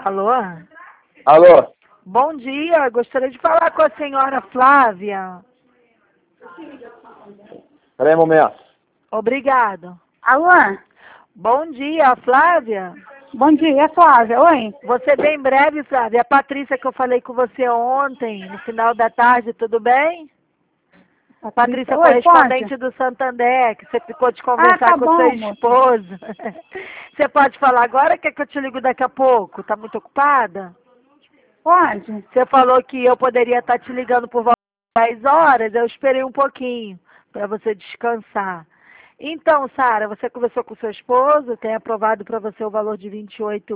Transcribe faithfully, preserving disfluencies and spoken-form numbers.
Alô? Alô? Bom dia, gostaria de falar com a senhora Flávia. Peraí um momento. Obrigado. Alô? Bom dia, Flávia. Bom dia, Flávia. Oi? Você bem breve, Flávia. A Patrícia que eu falei com você ontem, no final da tarde, tudo bem? Patrícia, Oi, correspondente pode? do Santander, que você ficou de conversar Ah, tá com bom, seu moça. esposo. Você pode falar agora ou quer que eu te ligo daqui a pouco? Tá muito ocupada? Pode? Você falou que eu poderia estar te ligando por volta de dez horas, eu esperei um pouquinho para você descansar. Então, Sara, você conversou com seu esposo, tem aprovado para você o valor de vinte e oito